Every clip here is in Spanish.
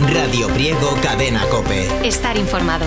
Radio Priego, Cadena COPE. Estar informado.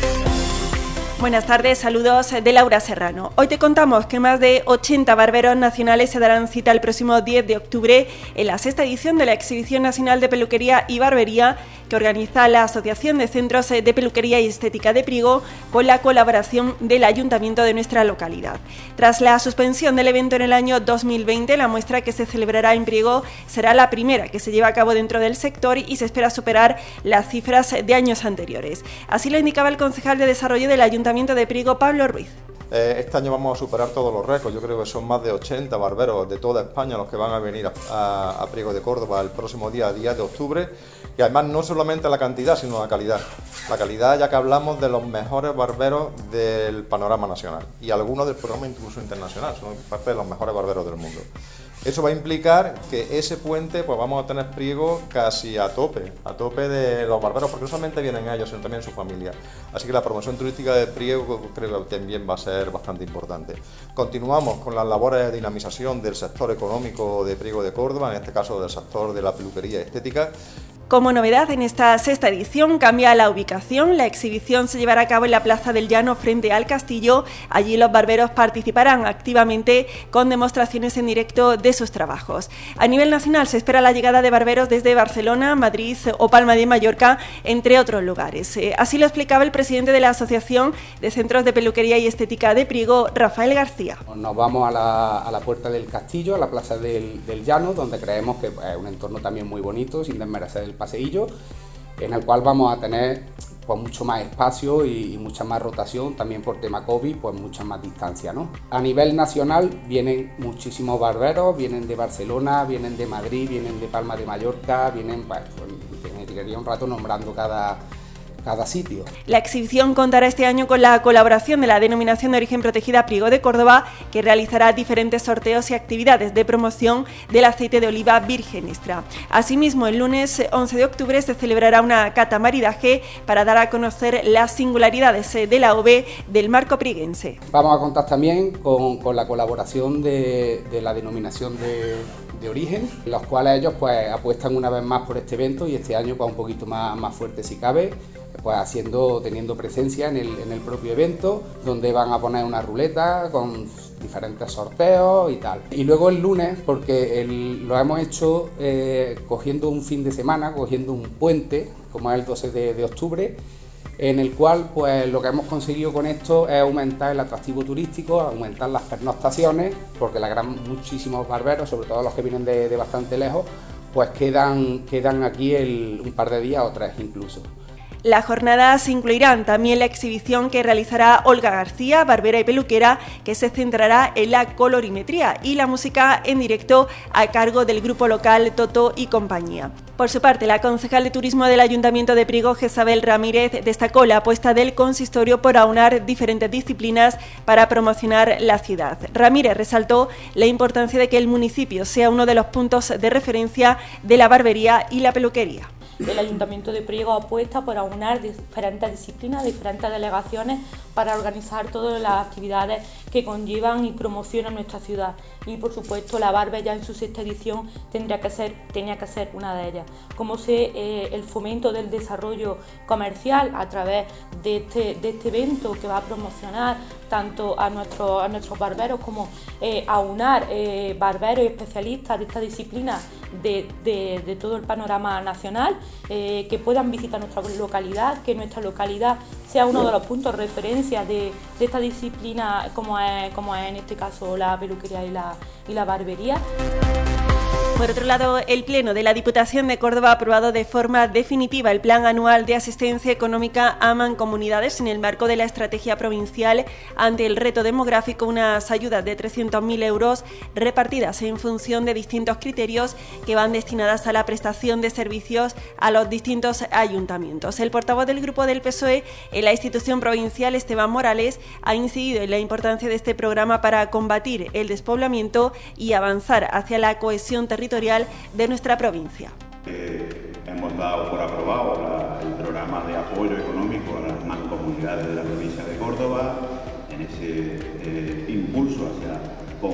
Buenas tardes, saludos de Laura Serrano. Hoy te contamos que más de 80 barberos nacionales se darán cita el próximo 10 de octubre en la sexta edición de la Exhibición Nacional de Peluquería y Barbería que organiza la Asociación de Centros de Peluquería y Estética de Priego con la colaboración del Ayuntamiento de nuestra localidad. Tras la suspensión del evento en el año 2020, la muestra que se celebrará en Priego será la primera que se lleva a cabo dentro del sector y se espera superar las cifras de años anteriores. Así lo indicaba el concejal de Desarrollo del Ayuntamiento de Priego, Pablo Ruiz. Este año vamos a superar todos los récords. Yo creo que son más de 80 barberos de toda España los que van a venir a Priego de Córdoba el próximo día 10 de octubre. Y además no solamente la cantidad, sino la calidad. La calidad, ya que hablamos de los mejores barberos del panorama nacional. Y algunos del programa incluso internacional. Son parte de los mejores barberos del mundo. Eso va a implicar que ese puente, pues vamos a tener Priego casi a tope de los barberos, porque no solamente vienen ellos, sino también su familia. Así que la promoción turística de Priego creo que también va a ser bastante importante. Continuamos con las labores de dinamización del sector económico de Priego de Córdoba, en este caso del sector de la peluquería estética. Como novedad, en esta sexta edición cambia la ubicación. La exhibición se llevará a cabo en la Plaza del Llano frente al Castillo. Allí los barberos participarán activamente con demostraciones en directo de sus trabajos. A nivel nacional se espera la llegada de barberos desde Barcelona, Madrid o Palma de Mallorca, entre otros lugares. Así lo explicaba el presidente de la Asociación de Centros de Peluquería y Estética de Priego, Rafael García. Nos vamos a la Puerta del Castillo, a la Plaza del Llano, donde creemos que es un entorno también muy bonito, sin desmerecer el paseillo, en el cual vamos a tener pues mucho más espacio y mucha más rotación, también por tema COVID, pues mucha más distancia, ¿no? A nivel nacional vienen muchísimos barberos, vienen de Barcelona, vienen de Madrid, vienen de Palma de Mallorca, vienen, pues me tiraría un rato nombrando cada sitio. La exhibición contará este año con la colaboración de la Denominación de Origen Protegida Priego de Córdoba, que realizará diferentes sorteos y actividades de promoción del aceite de oliva virgen extra. Asimismo, el lunes 11 de octubre se celebrará una cata maridaje para dar a conocer las singularidades de la ove del marco prieguense. Vamos a contar también con la colaboración de la Denominación de Origen, los cuales ellos pues apuestan una vez más por este evento y este año pues un poquito más fuerte si cabe, pues teniendo presencia en el propio evento, donde van a poner una ruleta con diferentes sorteos y tal. Y luego el lunes, porque lo hemos hecho cogiendo un fin de semana, cogiendo un puente, como es el 12 de octubre, en el cual pues lo que hemos conseguido con esto es aumentar el atractivo turístico, aumentar las pernoctaciones, porque muchísimos barberos, sobre todo los que vienen de bastante lejos, pues quedan aquí un par de días o 3 incluso. Las jornadas incluirán también la exhibición que realizará Olga García, barbera y peluquera, que se centrará en la colorimetría, y la música en directo a cargo del grupo local Toto y compañía. Por su parte, la concejal de Turismo del Ayuntamiento de Priego, Jezabel Ramírez, destacó la apuesta del consistorio por aunar diferentes disciplinas para promocionar la ciudad. Ramírez resaltó la importancia de que el municipio sea uno de los puntos de referencia de la barbería y la peluquería. El Ayuntamiento de Priego apuesta por aunar diferentes disciplinas, diferentes delegaciones para organizar todas las actividades que conllevan y promocionan nuestra ciudad. Y por supuesto la Barbe ya en su sexta edición tenía que ser una de ellas. Como el fomento del desarrollo comercial a través de este evento que va a promocionar tanto a nuestros barberos como aunar barberos y especialistas de esta disciplina de todo el panorama nacional, que puedan visitar nuestra localidad, que nuestra localidad sea uno de los puntos de referencia de esta disciplina como es en este caso la peluquería y la barbería. Por otro lado, el Pleno de la Diputación de Córdoba ha aprobado de forma definitiva el Plan Anual de Asistencia Económica a Mancomunidades en el marco de la Estrategia Provincial ante el Reto Demográfico, unas ayudas de 300.000 euros repartidas en función de distintos criterios que van destinadas a la prestación de servicios a los distintos ayuntamientos. El portavoz del Grupo del PSOE en la institución provincial, Esteban Morales, ha incidido en la importancia de este programa para combatir el despoblamiento y avanzar hacia la cohesión territorial de nuestra provincia. Hemos dado por aprobado el programa de apoyo económico a las mancomunidades de la provincia de Córdoba, en ese impulso hacia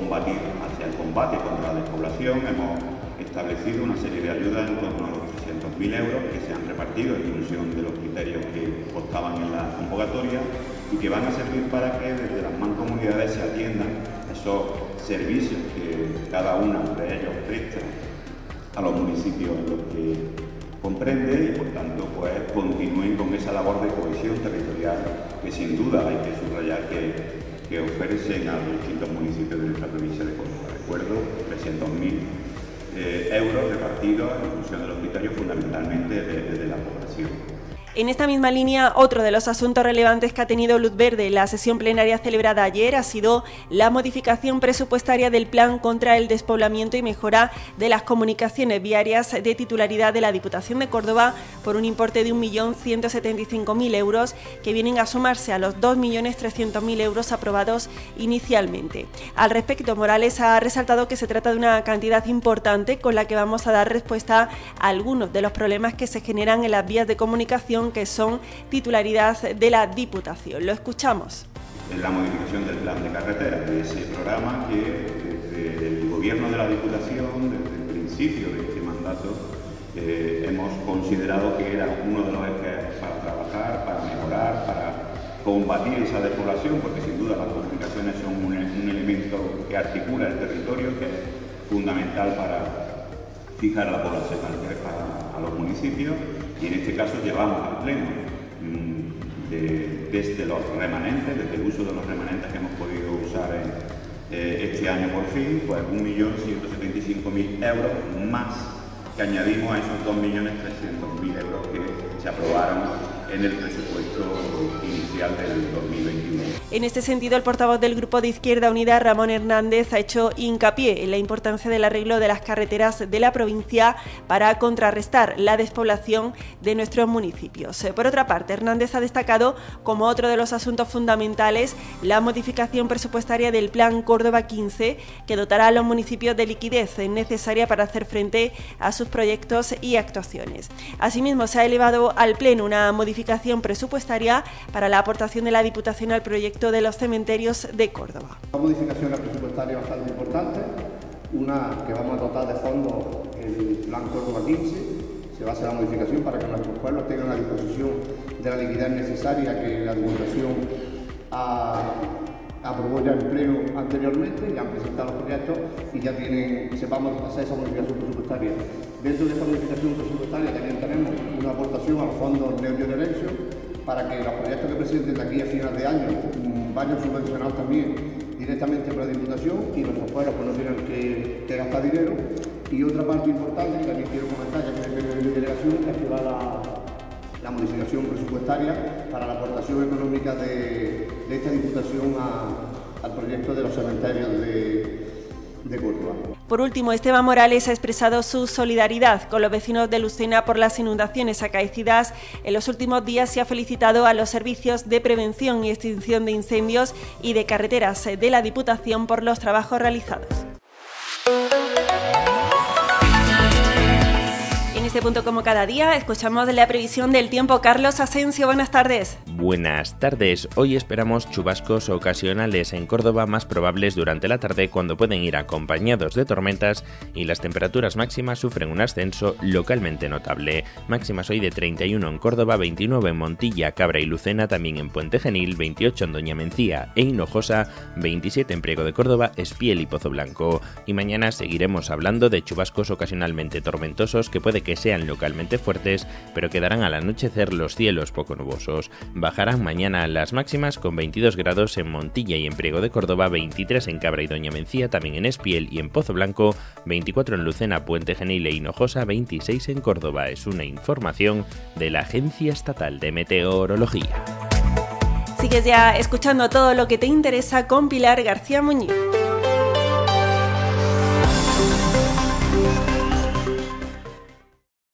el combate contra la despoblación. Hemos establecido una serie de ayudas en torno a los 300.000 euros que se han repartido en función de los criterios que constaban en la convocatoria y que van a servir para que desde las mancomunidades se atiendan esos servicios que cada una de ellos presta a los municipios en los que comprende y por tanto pues continúen con esa labor de cohesión territorial que sin duda hay que subrayar que ofrecen a los distintos municipios de nuestra provincia de Córdoba. Recuerdo 300.000 euros repartidos en función de los criterios fundamentalmente desde la población. En esta misma línea, otro de los asuntos relevantes que ha tenido luz verde en la sesión plenaria celebrada ayer ha sido la modificación presupuestaria del Plan contra el despoblamiento y mejora de las comunicaciones viarias de titularidad de la Diputación de Córdoba por un importe de 1.175.000 euros que vienen a sumarse a los 2.300.000 euros aprobados inicialmente. Al respecto, Morales ha resaltado que se trata de una cantidad importante con la que vamos a dar respuesta a algunos de los problemas que se generan en las vías de comunicación que son titularidad de la Diputación. Lo escuchamos. En la modificación del plan de carreteras, de ese programa que desde el Gobierno de la Diputación, desde el principio de este mandato, hemos considerado que era uno de los ejes para trabajar, para mejorar, para combatir esa despoblación, porque sin duda las comunicaciones son un elemento que articula el territorio, que es fundamental para fijar a la población, a los municipios. Y en este caso llevamos al Pleno, desde los remanentes, desde el uso de los remanentes que hemos podido usar este año por fin, pues 1.175.000 euros más que añadimos a esos 2.300.000 euros que se aprobaron en el presupuesto inicial del 2021. En este sentido, el portavoz del Grupo de Izquierda Unida, Ramón Hernández, ha hecho hincapié en la importancia del arreglo de las carreteras de la provincia para contrarrestar la despoblación de nuestros municipios. Por otra parte, Hernández ha destacado como otro de los asuntos fundamentales la modificación presupuestaria del Plan Córdoba 15, que dotará a los municipios de liquidez necesaria para hacer frente a sus proyectos y actuaciones. Asimismo, se ha elevado al Pleno una modificación presupuestaria para la aportación de la Diputación al proyecto de los cementerios de Córdoba. Una modificación presupuestaria bastante importante, una que vamos a dotar de fondos el Plan Córdoba 15, se va a hacer la modificación para que nuestros pueblos tengan a disposición de la liquidez necesaria que la Diputación aprobó ya en pleno anteriormente, ya han presentado los proyectos y ya vamos a hacer esa modificación presupuestaria. Dentro de esta modificación presupuestaria también tenemos una aportación a los fondos Next Generation para que los proyectos que presenten de aquí a final de año vayan subvencionados también directamente por la Diputación y nuestros pueblos pues no tengan que gastar dinero. Y otra parte importante que también quiero comentar, ya que es de delegación, es que va la modificación presupuestaria para la aportación económica de esta Diputación al proyecto de los cementerios de Córdoba. Por último, Esteban Morales ha expresado su solidaridad con los vecinos de Lucena por las inundaciones acaecidas en los últimos días y ha felicitado a los servicios de prevención y extinción de incendios y de carreteras de la Diputación por los trabajos realizados. En este punto, como cada día, escuchamos la previsión del tiempo. Carlos Asensio, buenas tardes. Buenas tardes. Hoy esperamos chubascos ocasionales en Córdoba, más probables durante la tarde, cuando pueden ir acompañados de tormentas, y las temperaturas máximas sufren un ascenso localmente notable. Máximas hoy de 31 en Córdoba, 29 en Montilla, Cabra y Lucena, también en Puente Genil, 28 en Doña Mencía e Hinojosa, 27 en Priego de Córdoba, Espiel y Pozo Blanco. Y mañana seguiremos hablando de chubascos ocasionalmente tormentosos que puede que sean localmente fuertes, pero quedarán al anochecer los cielos poco nubosos. Bajarán mañana las máximas con 22 grados en Montilla y en Priego de Córdoba, 23 en Cabra y Doña Mencía, también en Espiel y en Pozo Blanco, 24 en Lucena, Puente Genil e Hinojosa, 26 en Córdoba. Es una información de la Agencia Estatal de Meteorología. Sigues ya escuchando todo lo que te interesa con Pilar García Muñiz.